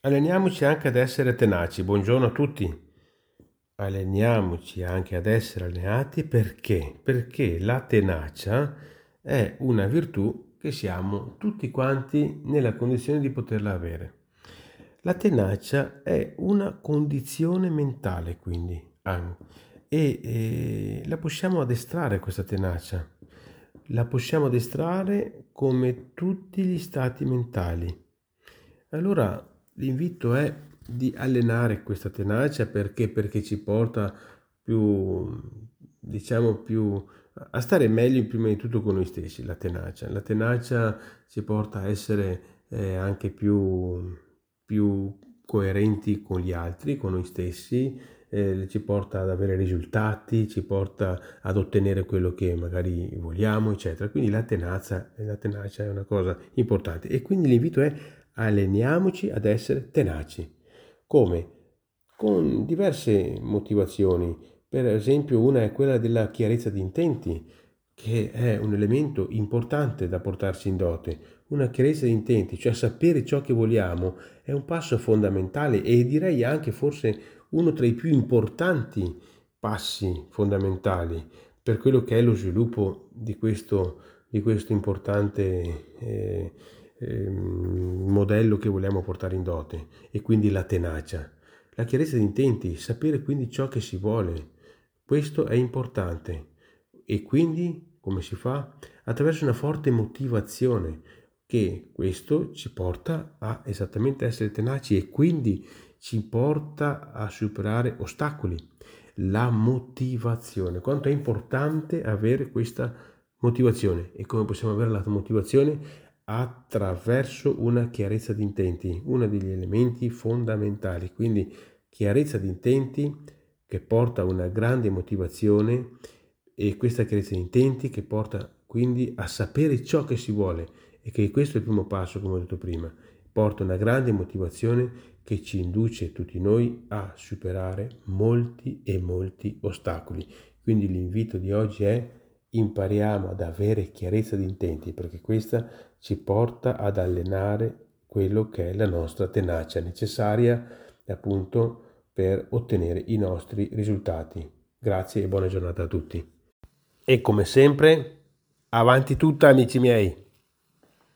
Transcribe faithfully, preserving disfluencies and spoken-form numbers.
Alleniamoci anche ad essere tenaci. Buongiorno a tutti. Alleniamoci anche ad essere allenati perché? Perché la tenacia è una virtù che siamo tutti quanti nella condizione di poterla avere. La tenacia è una condizione mentale, quindi, ah, e, e la possiamo addestrare questa tenacia. La possiamo addestrare come tutti gli stati mentali. Allora l'invito è di allenare questa tenacia perché? Perché ci porta più, diciamo, più a stare meglio prima di tutto con noi stessi, la tenacia. La tenacia ci porta a essere eh, anche più, più coerenti con gli altri, con noi stessi, eh, ci porta ad avere risultati, ci porta ad ottenere quello che magari vogliamo, eccetera. Quindi la tenacia, la tenacia è una cosa importante e quindi l'invito è alleniamoci ad essere tenaci. Come? Con diverse motivazioni. Per esempio, una è quella della chiarezza di intenti, che è un elemento importante da portarsi in dote. Una chiarezza di intenti, cioè sapere ciò che vogliamo, è un passo fondamentale e direi anche forse uno tra i più importanti passi fondamentali per quello che è lo sviluppo di questo, di questo importante eh, eh, modello che vogliamo portare in dote, e quindi la tenacia. La chiarezza di intenti, sapere quindi ciò che si vuole, questo è importante. E quindi come si fa? Attraverso una forte motivazione, che questo ci porta a esattamente essere tenaci e quindi ci porta a superare ostacoli. La motivazione, quanto è importante avere questa motivazione. E come possiamo avere la motivazione? Attraverso una chiarezza di intenti, uno degli elementi fondamentali. Quindi chiarezza di intenti che porta a una grande motivazione, e questa chiarezza di intenti che porta quindi a sapere ciò che si vuole, e che questo è il primo passo, come ho detto prima, porta una grande motivazione che ci induce tutti noi a superare molti e molti ostacoli. Quindi l'invito di oggi è: impariamo ad avere chiarezza di intenti, perché questa ci porta ad allenare quello che è la nostra tenacia necessaria appunto per ottenere i nostri risultati. Grazie e buona giornata a tutti. E come sempre, avanti tutta, amici miei!